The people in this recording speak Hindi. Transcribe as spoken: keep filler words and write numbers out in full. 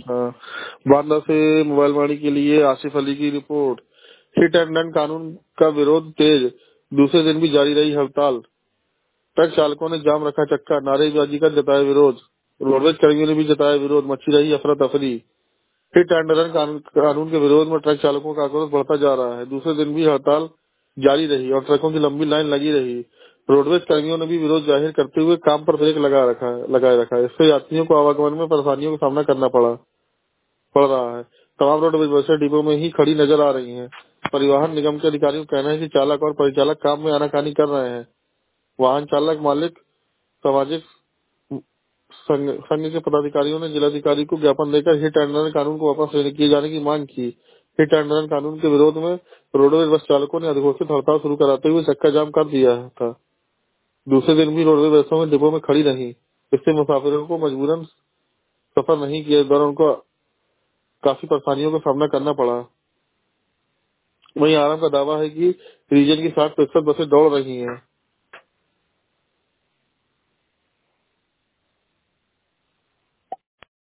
हाँ, बांदा से मोबाइल वाणी के लिए आसिफ अली की रिपोर्ट। हिट एंड रन कानून का विरोध तेज, दूसरे दिन भी जारी रही हड़ताल। ट्रक चालकों ने जाम रखा चक्का, नारेबाजी का जताया विरोध। रोडवेज कर्मियों ने भी जताया विरोध, मची रही अफरा तफरी। हिट एंड रन कानून कानून के विरोध में ट्रक चालकों का आक्रोश बढ़ता जा रहा है। दूसरे दिन भी हड़ताल जारी रही और ट्रकों की लंबी लाइन लगी रही। रोडवेज कर्मियों ने भी विरोध जाहिर करते हुए काम पर ब्रेक लगा रखा है लगाए रखा है। इससे यात्रियों को आवागमन में परेशानियों का सामना करना पड़ा पड़ रहा है। तमाम रोडवेज बसें डिपो में ही खड़ी नजर आ रही हैं। परिवहन निगम के अधिकारियों का कहना है कि चालक और परिचालक काम में आनाकानी कर रहे हैं। वाहन चालक मालिक सामाजिक संघ संघ के पदाधिकारियों ने जिलाधिकारी को ज्ञापन देकर हिट एंड रन कानून को वापस लेने किए जाने की मांग की। हिट एंड रन कानून के विरोध में रोडवेज बस चालकों ने अघोषित हड़ताल शुरू कराते हुए चक्का जाम कर दिया था। दूसरे दिन भी रोडवेज बसों में डिपो में खड़ी रही। इससे मुसाफिरों को मजबूरन सफर नहीं किया, इस दौरान उनको काफी परेशानियों का सामना करना पड़ा। वहीं आराम का दावा है कि रीजन की साठ प्रतिशत बसें दौड़ रही हैं।